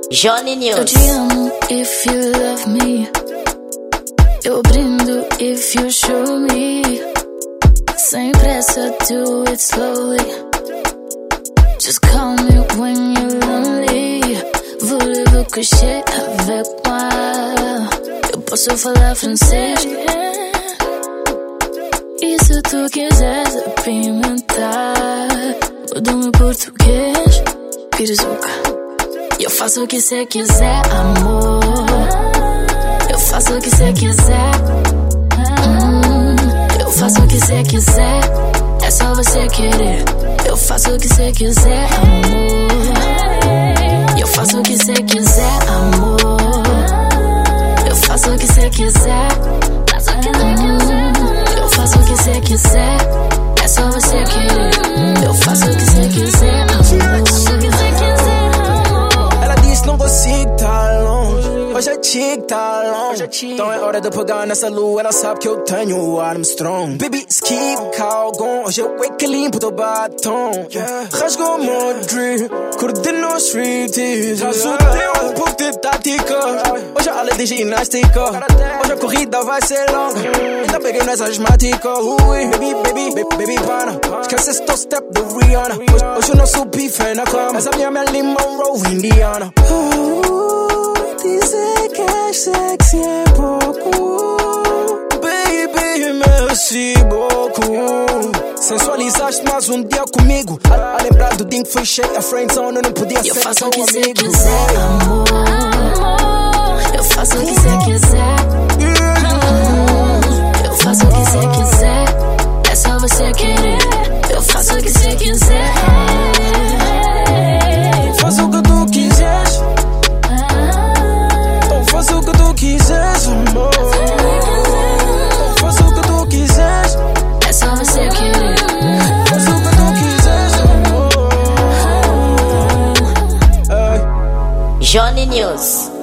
Johnny News. Eu te amo if you love me. Eu brindo if you show me. Sem pressa, do it slowly. Just call me when you're lonely. Voulez-vous le coucher avec moi? Eu posso falar francês. E se tu quiseres apimentar o meu português, Pirizuca. Eu faço o que cê quiser, amor. Eu faço o que cê quiser. Eu faço o que cê quiser. É só você querer. Eu faço o que cê quiser, amor. Eu faço o que cê quiser, amor. Eu faço o que cê quiser. Eu faço o que cê quiser. É só você querer. Eu faço o que cê quiser, amor. Não consigo tá longe. Hoje é tic, tá longe. Então é hora de pegar nessa lua. Ela sabe que eu tenho o Armstrong. Baby, skip, calgon. Hoje eu wake limpo do batom. Rasgou o meu drip. Coordeno os streets. Já soltei um pouco de tática. Hoje a aula de ginástica. Hoje a corrida vai ser longa. Ainda peguei nas asmáticas. Baby, pana. Esquece esse teu step do Rihanna. Hoje o nosso beef é na cama. Essa minha Marilyn Monroe indiana. Dizer que é sexy é pouco. Baby, merci beaucoup. Sensualizaste mais um dia comigo. A lembrar do dia que foi cheio a friendzone. Eu não podia ser teu amigo. Eu faço o que cê quiser, amor. Eu faço o que cê quiser. Eu faço o que cê quiser. É só você querer. Eu faço o que cê quiser. Faz o que tu quiseres. Faz o que tu quiseres, amor. Faz o que tu quiseres. É só você querer. Faz o que tu quiseres, amor. Johnny News.